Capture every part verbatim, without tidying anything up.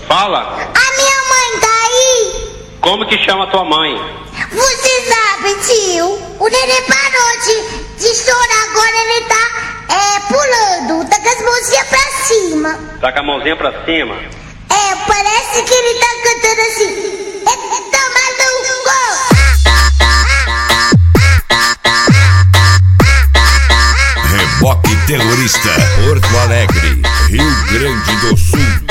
Fala. A minha mãe tá aí? Como que chama tua mãe? Você sabe, tio, o neném parou de, de chorar, agora ele tá é, pulando, tá com as mãozinhas pra cima. Tá com a mãozinha pra cima? É, parece que ele tá cantando assim. É, é, tá maluco! Reboque Terrorista, Porto Alegre, Rio Grande do Sul.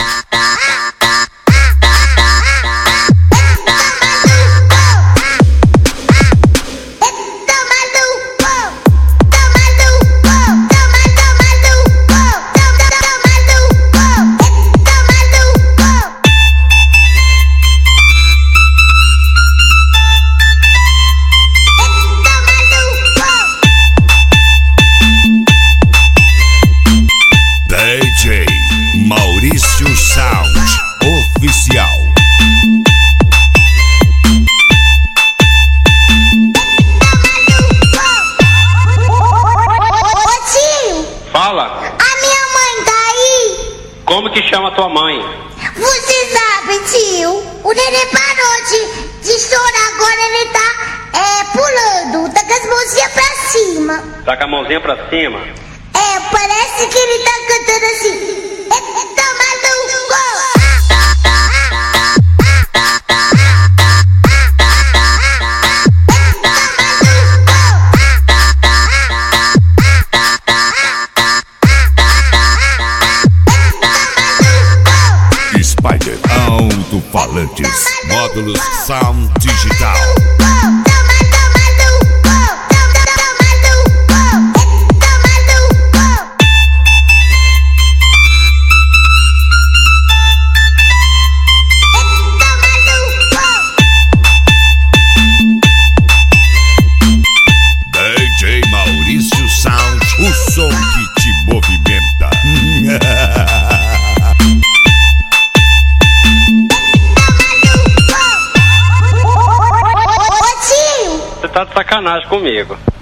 D J Maurício Sound Oficial. Ô tio! Fala. A minha mãe tá aí? Como que chama tua mãe? Você sabe, tio, o neném parou de, de chorar, agora ele tá é, pulando, tá com as mãozinhas pra cima. Tá com a mãozinha pra cima? É, parece que ele tá cantando assim. É, é, tá maluco! Spider Alto-Falantes, módulos Sound Digital. D J Maurício Sound, o som que te movimenta. Ô tio! Você tá de sacanagem comigo.